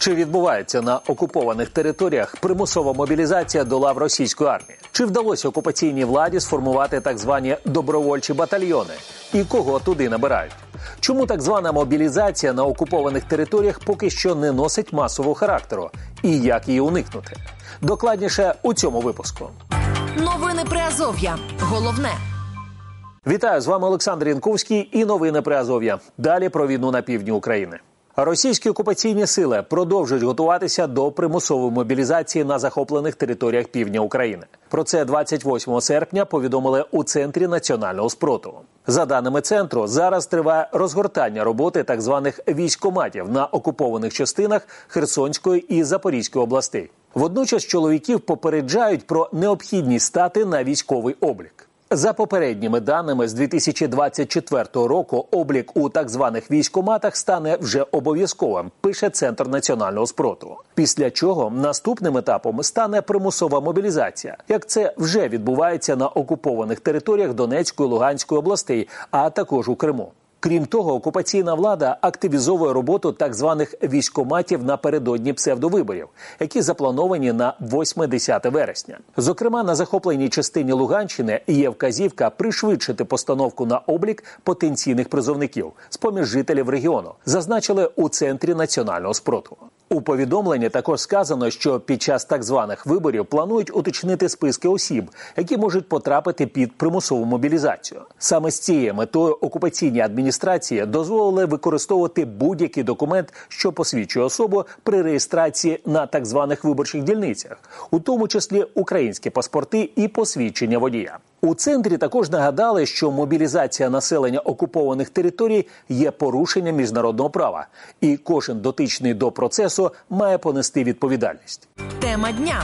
Чи відбувається на окупованих територіях примусова мобілізація до лав російської армії? Чи вдалося окупаційній владі сформувати так звані добровольчі батальйони? І кого туди набирають? Чому так звана мобілізація на окупованих територіях поки що не носить масового характеру? І як її уникнути? Докладніше у цьому випуску. Новини Приазов'я. Головне. Вітаю, з вами Олександр Янковський і новини Приазов'я. Далі про війну на півдні України. Російські окупаційні сили продовжують готуватися до примусової мобілізації на захоплених територіях півдня України. Про це 28 серпня повідомили у Центрі національного спротиву. За даними центру, зараз триває розгортання роботи так званих військкоматів на окупованих частинах Херсонської і Запорізької областей. Водночас чоловіків попереджають про необхідність стати на військовий облік. За попередніми даними, з 2024 року облік у так званих військкоматах стане вже обов'язковим, пише Центр національного спротиву. Після чого наступним етапом стане примусова мобілізація, як це вже відбувається на окупованих територіях Донецької, Луганської областей, а також у Криму. Крім того, окупаційна влада активізовує роботу так званих військкоматів напередодні псевдовиборів, які заплановані на 8-10 вересня. Зокрема, на захопленій частині Луганщини є вказівка пришвидшити постановку на облік потенційних призовників з-поміж жителів регіону, зазначили у Центрі національного спротиву. У повідомленні також сказано, що під час так званих виборів планують уточнити списки осіб, які можуть потрапити під примусову мобілізацію. Саме з цією метою окупаційні адміністрації дозволили використовувати будь-який документ, що посвідчує особу при реєстрації на так званих виборчих дільницях, у тому числі українські паспорти і посвідчення водія. У центрі також нагадали, що мобілізація населення окупованих територій є порушенням міжнародного права, і кожен дотичний до процесу має понести відповідальність. Тема дня.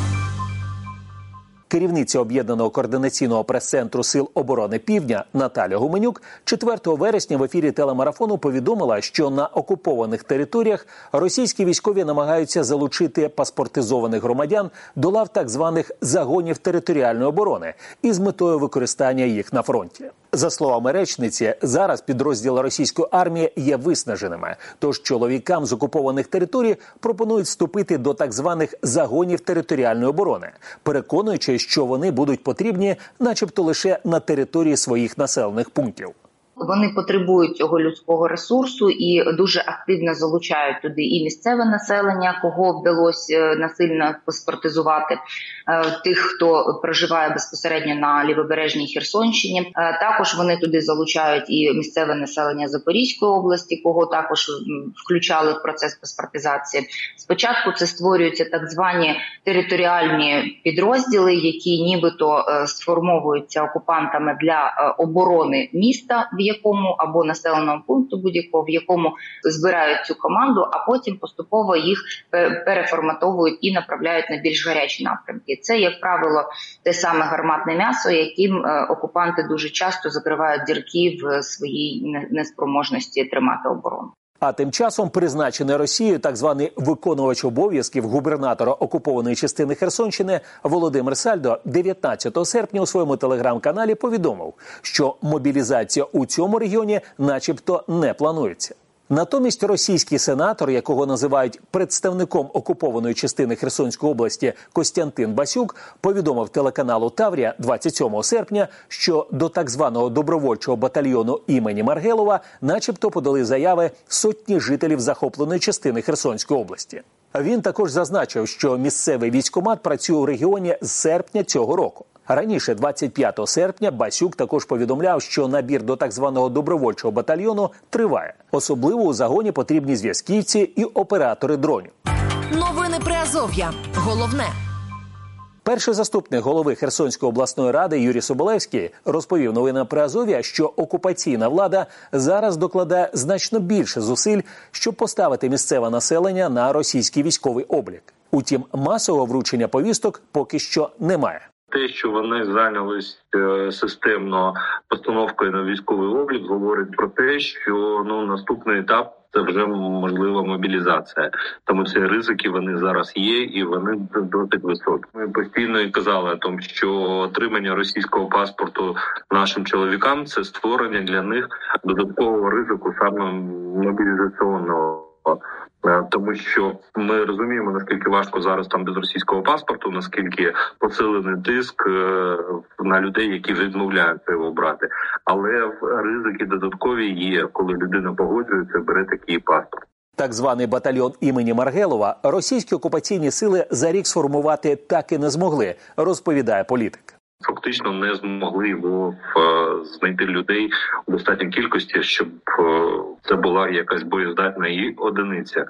Керівниця Об'єднаного координаційного прес-центру Сил оборони Півдня Наталя Гуменюк 4 вересня в ефірі телемарафону повідомила, що на окупованих територіях російські військові намагаються залучити паспортизованих громадян до лав так званих загонів територіальної оборони із метою використання їх на фронті. За словами речниці, зараз підрозділи російської армії є виснаженими, тож чоловікам з окупованих територій пропонують вступити до так званих загонів територіальної оборони, переконуючи, що вони будуть потрібні начебто лише на території своїх населених пунктів. Вони потребують цього людського ресурсу і дуже активно залучають туди і місцеве населення, кого вдалося насильно паспортизувати, тих, хто проживає безпосередньо на лівобережній Херсонщині. Також вони туди залучають і місцеве населення Запорізької області, кого також включали в процес паспортизації. Спочатку це створюються так звані територіальні підрозділи, які нібито сформовуються окупантами для оборони міста, в якому або населеного пункту будь-якого, в якому збирають цю команду, а потім поступово їх переформатовують і направляють на більш гарячі напрямки. Це, як правило, те саме гарматне м'ясо, яким окупанти дуже часто закривають дірки в своїй неспроможності тримати оборону. А тим часом призначений Росією так званий виконувач обов'язків губернатора окупованої частини Херсонщини Володимир Сальдо 19 серпня у своєму телеграм-каналі повідомив, що мобілізація у цьому регіоні начебто не планується. Натомість російський сенатор, якого називають представником окупованої частини Херсонської області Костянтин Басюк, повідомив телеканалу «Таврія» 27 серпня, що до так званого добровольчого батальйону імені Маргелова начебто подали заяви сотні жителів захопленої частини Херсонської області. Він також зазначив, що місцевий військкомат працює у регіоні з серпня цього року. Раніше, 25 серпня, Басюк також повідомляв, що набір до так званого добровольчого батальйону триває. Особливо у загоні потрібні зв'язківці і оператори дронів. Новини Приазов'я. Головне. Перший заступник голови Херсонської обласної ради Юрій Соболевський розповів новинам Приазов'я, що окупаційна влада зараз докладає значно більше зусиль, щоб поставити місцеве населення на російський військовий облік. Утім, масового вручення повісток поки що немає. Те, що вони зайнялись системно постановкою на військовий облік, говорить про те, що наступний етап – це вже можлива мобілізація. Тому ці ризики вони зараз є і вони досить високі. Ми постійно і казали о тому, що отримання російського паспорту нашим чоловікам – це створення для них додаткового ризику саме мобілізаційного Тому що ми розуміємо, наскільки важко зараз там без російського паспорту, наскільки посилений тиск на людей, які відмовляються його брати. Але ризики додаткові є, коли людина погоджується, бере такий паспорт. Так званий батальйон імені Маргелова російські окупаційні сили за рік сформувати так і не змогли, розповідає політик. Фактично не змогли його знайти людей у достатній кількості, щоб це була якась боєздатна і одиниця.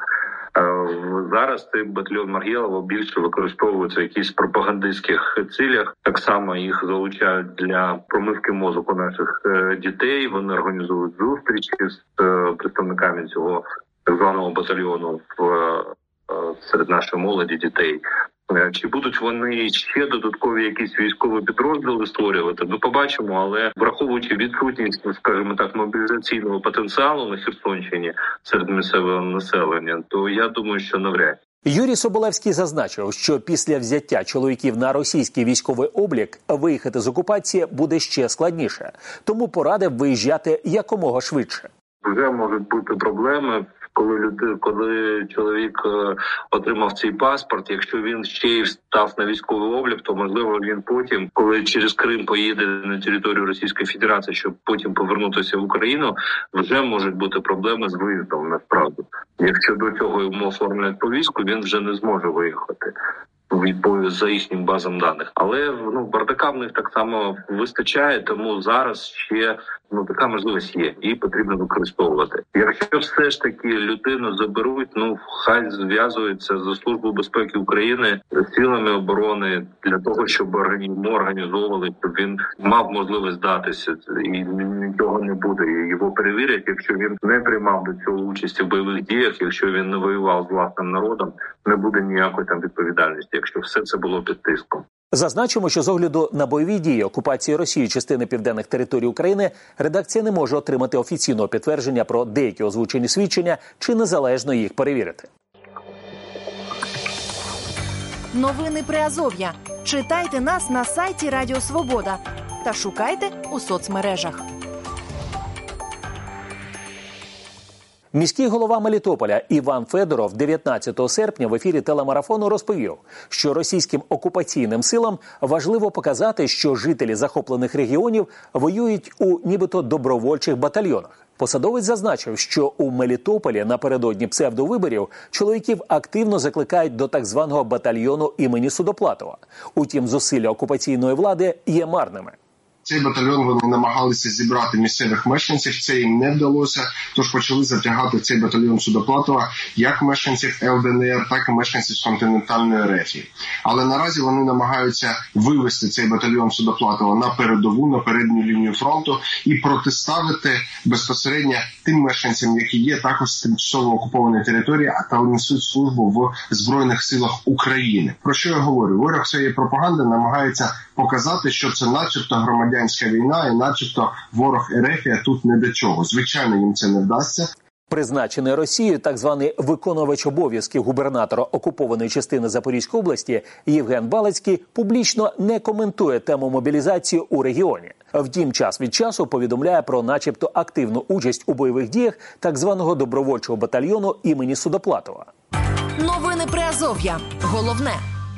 Зараз цей батальйон Маргелова більше використовується в якихось пропагандистських цілях. Так само їх залучають для промивки мозку наших дітей. Вони організують зустрічі з представниками цього так званого батальйону серед нашої молоді, дітей. Чи будуть вони ще додаткові якісь військові підрозділи створювати? Ми побачимо, але враховуючи відсутність, скажімо так, мобілізаційного потенціалу на Херсонщині серед місцевого населення, то я думаю, що навряд. Юрій Соболевський зазначив, що після взяття чоловіків на російський військовий облік виїхати з окупації буде ще складніше. Тому порадив виїжджати якомога швидше. Вже можуть бути проблеми, коли чоловік отримав цей паспорт, якщо він ще й став на військовий облік, то можливо він потім, коли через Крим поїде на територію Російської Федерації, щоб потім повернутися в Україну, вже можуть бути проблеми з виїздом насправді. Якщо до цього йому оформлять повістку, він вже не зможе виїхати за їхнім базам даних. Але бардака в них так само вистачає, тому зараз ще така можливість є, і потрібно використовувати. Якщо все ж таки людину заберуть, хай зв'язується з Службою безпеки України, з силами оборони, для того, щоб організовували, щоб він мав можливість здатися, і нічого не буде. Його перевірять, якщо він не приймав до цього участі в бойових діях, якщо він не воював з власним народом, не буде ніякої там відповідальності, якщо все це було під тиском. Зазначимо, що з огляду на бойові дії окупації Росії частини південних територій України редакція не може отримати офіційного підтвердження про деякі озвучені свідчення чи незалежно їх перевірити. Новини Приазов'я. Читайте нас на сайті Радіо Свобода та шукайте у соцмережах. Міський голова Мелітополя Іван Федоров 19 серпня в ефірі телемарафону розповів, що російським окупаційним силам важливо показати, що жителі захоплених регіонів воюють у нібито добровольчих батальйонах. Посадовець зазначив, що у Мелітополі напередодні псевдовиборів чоловіків активно закликають до так званого батальйону імені Судоплатова. Утім, зусилля окупаційної влади є марними. Цей батальйон вони намагалися зібрати місцевих мешканців, це їм не вдалося, тож почали затягати в цей батальйон Судоплатова як мешканців ЛДНР, так і мешканців з континентальної Ерефії. Але наразі вони намагаються вивести цей батальйон Судоплатова на передову, на передню лінію фронту і протиставити безпосередньо тим мешканцям, які є також з тимчасово окупованої території, та несуть службу в Збройних силах України. Про що я говорю? Ворог цієї пропаганди намагається показати, що це начебто громадянська війна і начебто ворог Ерефія тут не до чого. Звичайно, їм це не вдасться. Призначений Росією так званий виконувач обов'язків губернатора окупованої частини Запорізької області Євген Балицький публічно не коментує тему мобілізації у регіоні. Втім, час від часу повідомляє про начебто активну участь у бойових діях так званого добровольчого батальйону імені Судоплатова. Новини Приазов'я. Головне.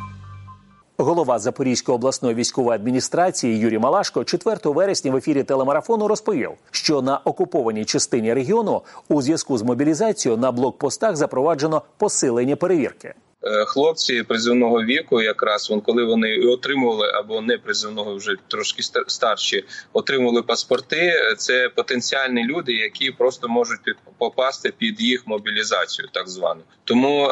Голова Запорізької обласної військової адміністрації Юрій Малашко 4 вересня в ефірі телемарафону розповів, що на окупованій частині регіону у зв'язку з мобілізацією на блокпостах запроваджено посилені перевірки. Хлопці призовного віку, якраз коли вони отримували, або не призовного, вже трошки старші, отримували паспорти, це потенціальні люди, які просто можуть попасти під їх мобілізацію, так звану. Тому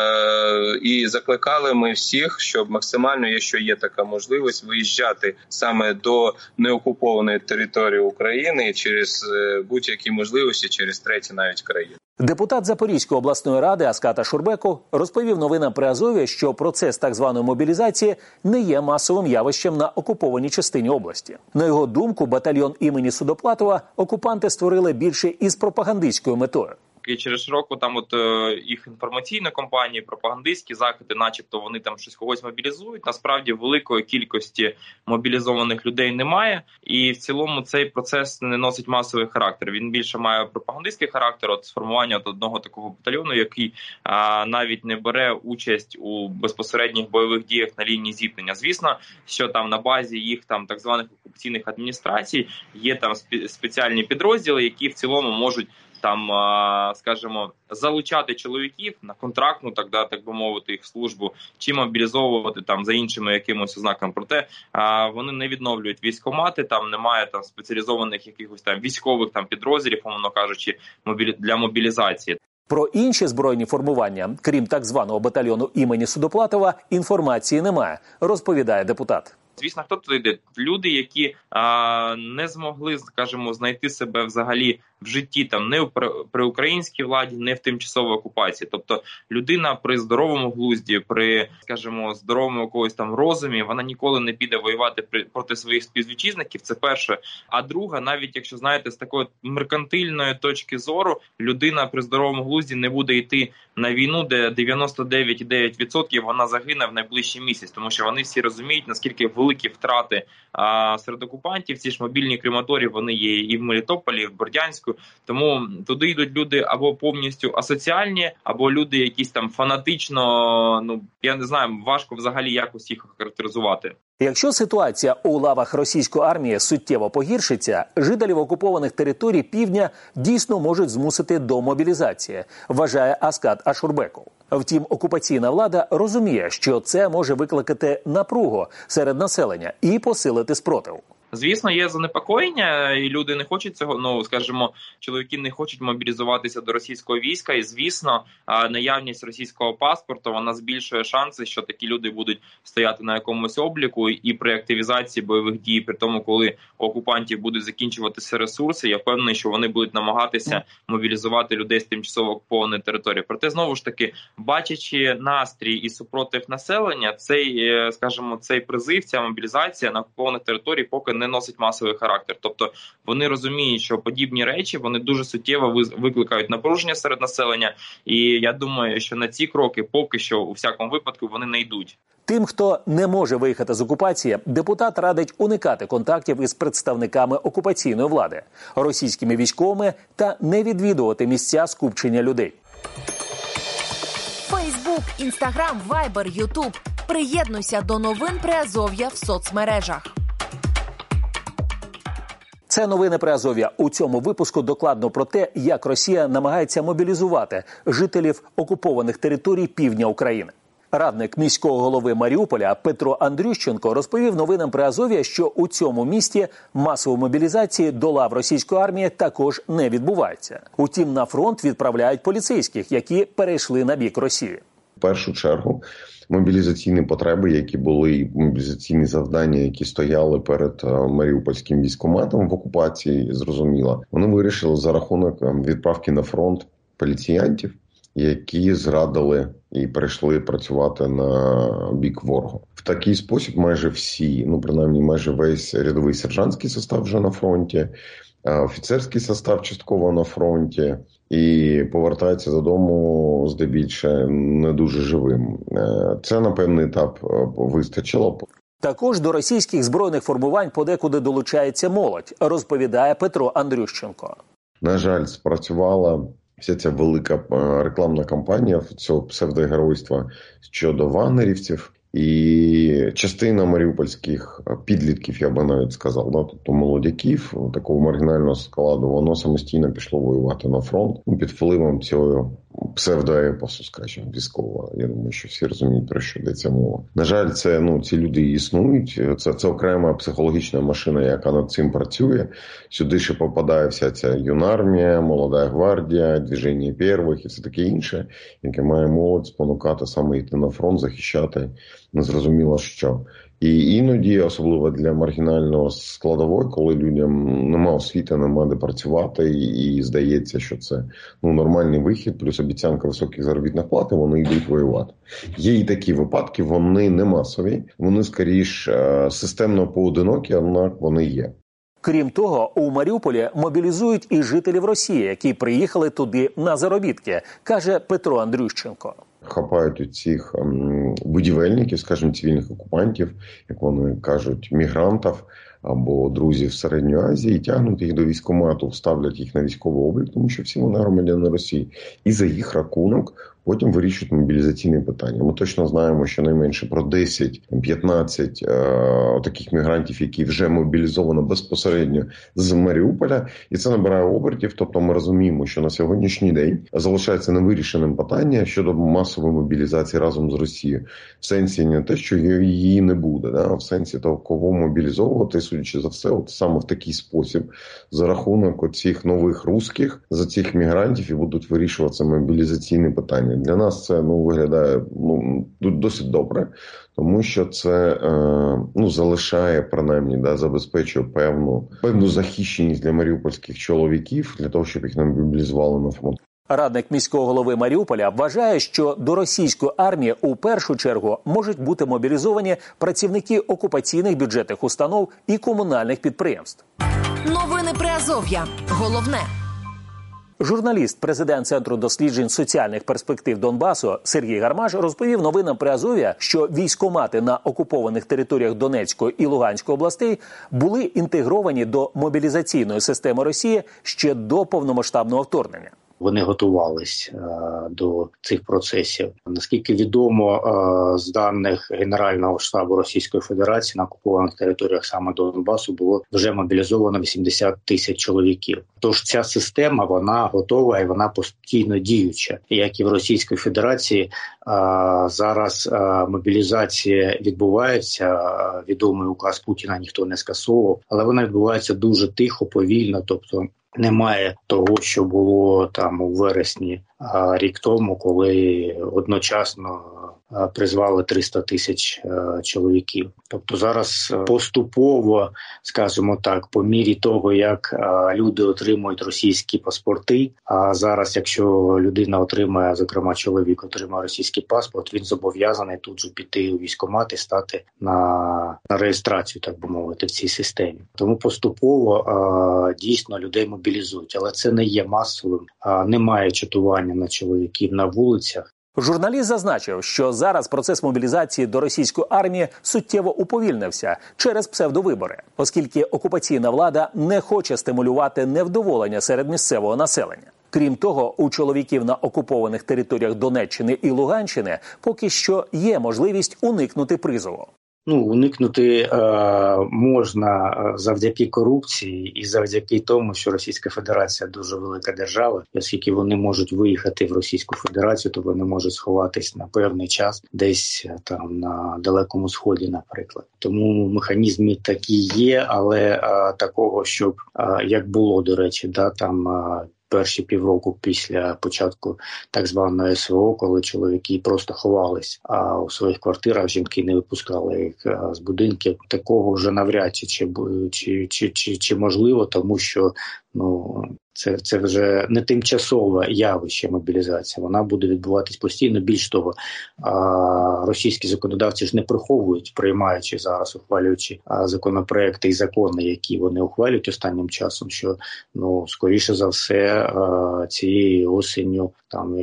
і закликали ми всіх, щоб максимально, якщо є така можливість, виїжджати саме до неокупованої території України через будь-які можливості, через треті навіть країни. Депутат Запорізької обласної ради Аската Шурбеку розповів новинам Приазов'я, що процес так званої мобілізації не є масовим явищем на окупованій частині області. На його думку, батальйон імені Судоплатова окупанти створили більше із пропагандистською метою. І через широку їх інформаційні кампанії, пропагандистські закиди, начебто вони там щось когось мобілізують. Насправді великої кількості мобілізованих людей немає, і в цілому цей процес не носить масовий характер. Він більше має пропагандистський характер, сформування одного такого батальйону, який навіть не бере участь у безпосередніх бойових діях на лінії зіткнення. Звісно, що там на базі їх там так званих окупаційних адміністрацій є там спеціальні підрозділи, які в цілому можуть там, скажімо, залучати чоловіків на контрактну, так би мовити, їх службу, чи мобілізовувати там за іншими якимось ознаками. Проте вони не відновлюють військкомати, там немає там спеціалізованих якихось там військових там підрозділів, умовно кажучи, для мобілізації. Про інші збройні формування, крім так званого батальйону імені Судоплатова, інформації немає, розповідає депутат. Звісно, хто туди йде? Люди, які не змогли, скажімо, знайти себе взагалі в житті там не при українській владі, не в тимчасовій окупації. Тобто людина при здоровому глузді, при, скажімо, здоровому якогось там розумі, вона ніколи не піде воювати проти своїх співвітчизників, це перше. А друга, навіть якщо, знаєте, з такої меркантильної точки зору, людина при здоровому глузді не буде йти на війну, де 99,9% вона загине в найближчий місяць, тому що вони всі розуміють, наскільки великі втрати серед окупантів. Ці ж мобільні крематорії, вони є і в Мелітополі, і в Бердянську. Тому туди йдуть люди або повністю асоціальні, або люди якісь там фанатично, я не знаю, важко взагалі якось їх характеризувати. Якщо ситуація у лавах російської армії суттєво погіршиться, жителів окупованих територій півдня дійсно можуть змусити до мобілізації, вважає Аскат Ашурбеков. Втім, окупаційна влада розуміє, що це може викликати напругу серед населення і посилити спротив. Звісно, є занепокоєння, і люди не хочуть цього, скажімо, чоловіки не хочуть мобілізуватися до російського війська, і, звісно, наявність російського паспорту, вона збільшує шанси, що такі люди будуть стояти на якомусь обліку, і при активізації бойових дій, при тому, коли у окупантів будуть закінчуватися ресурси, я впевнений, що вони будуть намагатися мобілізувати людей з тимчасово окупованої території. Проте, знову ж таки, бачачи настрій і супротив населення, цей призив, ця мобілізація на окупованих територіях поки не носить масовий характер. Тобто вони розуміють, що подібні речі, вони дуже суттєво викликають напруження серед населення. І я думаю, що на ці кроки поки що у всякому випадку вони не йдуть. Тим, хто не може виїхати з окупації, депутат радить уникати контактів із представниками окупаційної влади, російськими військовими та не відвідувати місця скупчення людей. Фейсбук, Інстаграм, Вайбер, Ютуб. Приєднуйся до новин Приазов'я в соцмережах. Це новини Приазов'я. У цьому випуску докладно про те, як Росія намагається мобілізувати жителів окупованих територій півдня України. Радник міського голови Маріуполя Петро Андрющенко розповів новинам Приазов'я, що у цьому місті масової мобілізації до лав російської армії також не відбувається. Утім, на фронт відправляють поліцейських, які перейшли на бік Росії. В першу чергу мобілізаційні потреби, які були, мобілізаційні завдання, які стояли перед Маріупольським військкоматом в окупації, зрозуміло, вони вирішили за рахунок відправки на фронт поліціянтів, які зрадили і перейшли працювати на бік ворога. В такий спосіб майже всі, принаймні майже весь рядовий сержантський состав вже на фронті, офіцерський состав частково на фронті, і повертається додому здебільше не дуже живим. Це на певний етап вистачило. Також до російських збройних формувань подекуди долучається молодь, розповідає Петро Андрющенко. На жаль, спрацювала вся ця велика рекламна кампанія цього псевдогеройства щодо вагнерівців. І частина маріупольських підлітків, я би навіть сказав, тобто молодяків такого маргінального складу, воно самостійно пішло воювати на фронт під впливом цього псевдоепосу, скажімо, військового. Я думаю, що всі розуміють, про що йдеться мова. На жаль, ці люди існують. Це окрема психологічна машина, яка над цим працює. Сюди ще попадає вся ця юнармія, молода гвардія, движення перших і все таке інше, яке має молодь спонукати саме йти на фронт, захищати незрозуміло що. І іноді, особливо для маргінального складової, коли людям нема освіти, нема де працювати, і здається, що це нормальний вихід, плюс обіцянка високих заробітних плат, вони йдуть воювати. Є і такі випадки, вони не масові, вони скоріш системно поодинокі, однак вони є. Крім того, у Маріуполі мобілізують і жителів Росії, які приїхали туди на заробітки, каже Петро Андрющенко. Хапають у цих будівельників, скажімо, цивільних окупантів, як вони кажуть, мігрантів або друзів з Середньої Азії, і тягнуть їх до військкомату, ставлять їх на військовий облік, тому що всі вони громадяни Росії. І за їх рахунок потім вирішують мобілізаційні питання. Ми точно знаємо, що найменше про 10-15 таких мігрантів, які вже мобілізовано безпосередньо з Маріуполя. І це набирає обертів. Тобто ми розуміємо, що на сьогоднішній день залишається невирішеним питання щодо масової мобілізації разом з Росією. В сенсі не те, що її не буде, а в сенсі того, кого мобілізовувати, судячи за все, от саме в такий спосіб, за рахунок оцих нових русських, за цих мігрантів і будуть вирішуватися мобілізаційні питання. Для нас це виглядає досить добре, тому що це залишає, принаймні, забезпечує певну захищеність для маріупольських чоловіків, для того, щоб їх не мобілізували на фронт. Радник міського голови Маріуполя вважає, що до російської армії у першу чергу можуть бути мобілізовані працівники окупаційних бюджетних установ і комунальних підприємств. Новини Приазов'я. Головне. Журналіст, президент Центру досліджень соціальних перспектив Донбасу Сергій Гармаш розповів новинам Приазов'я, що військкомати на окупованих територіях Донецької і Луганської областей були інтегровані до мобілізаційної системи Росії ще до повномасштабного вторгнення. Вони готувались до цих процесів. Наскільки відомо, з даних Генерального штабу Російської Федерації, на окупованих територіях саме Донбасу було вже мобілізовано 80 тисяч чоловіків. Тож ця система, вона готова і вона постійно діюча. Як і в Російській Федерації, зараз мобілізація відбувається, відомий указ Путіна ніхто не скасовував, але вона відбувається дуже тихо, повільно, тобто немає того, що було там у вересні рік тому, коли одночасно призвали 300 тисяч чоловіків. Тобто зараз поступово, скажімо так, по мірі того, як люди отримують російські паспорти, а зараз, якщо людина отримає, зокрема чоловік отримає російський паспорт, він зобов'язаний тут же піти у військкомат і стати на реєстрацію, так би мовити, в цій системі. Тому поступово дійсно людей мобілізують, але це не є масовим, немає чатування на чоловіків на вулицях. Журналіст зазначив, що зараз процес мобілізації до російської армії суттєво уповільнився через псевдовибори, оскільки окупаційна влада не хоче стимулювати невдоволення серед місцевого населення. Крім того, у чоловіків на окупованих територіях Донеччини і Луганщини поки що є можливість уникнути призову. Уникнути можна завдяки корупції і завдяки тому, що Російська Федерація дуже велика держава. Оскільки вони можуть виїхати в Російську Федерацію, то вони можуть сховатись на певний час десь там на Далекому Сході, наприклад. Тому механізми такі є, але такого, щоб, як було, до речі, перші півроку після початку так званої СВО, коли чоловіки просто ховались у своїх квартирах, жінки не випускали їх з будинків. Такого вже навряд чи можливо, тому що це вже не тимчасове явище мобілізація, вона буде відбуватись постійно. Більш того, російські законодавці ж не приховують, приймаючи зараз, ухвалюючи законопроекти і закони, які вони ухвалюють останнім часом, що, скоріше за все, цією осінню,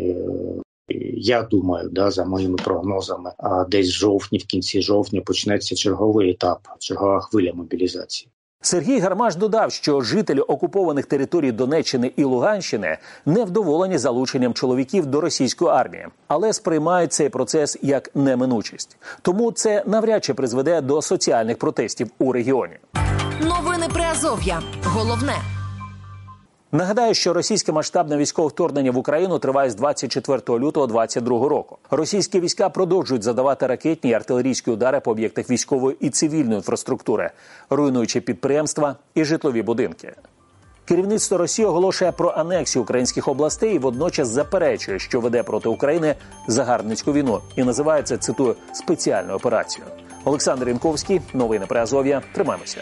я думаю, за моїми прогнозами, десь в кінці жовтня почнеться черговий етап, чергова хвиля мобілізації. Сергій Гармаш додав, що жителі окупованих територій Донеччини і Луганщини невдоволені залученням чоловіків до російської армії, але сприймають цей процес як неминучість. Тому це навряд чи призведе до соціальних протестів у регіоні. Новини Приазов'я. Головне. Нагадаю, що російське масштабне військове вторгнення в Україну триває з 24 лютого 2022 року. Російські війська продовжують завдавати ракетні і артилерійські удари по об'єктах військової і цивільної інфраструктури, руйнуючи підприємства і житлові будинки. Керівництво Росії оголошує про анексію українських областей і водночас заперечує, що веде проти України загарбницьку війну і називає це, цитую, спеціальною операцією. Олександр Янковський, новини Приазов'я. Тримаємося.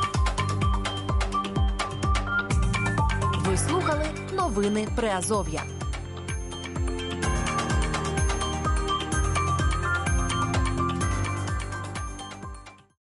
Ви слухали новини Приазов'я.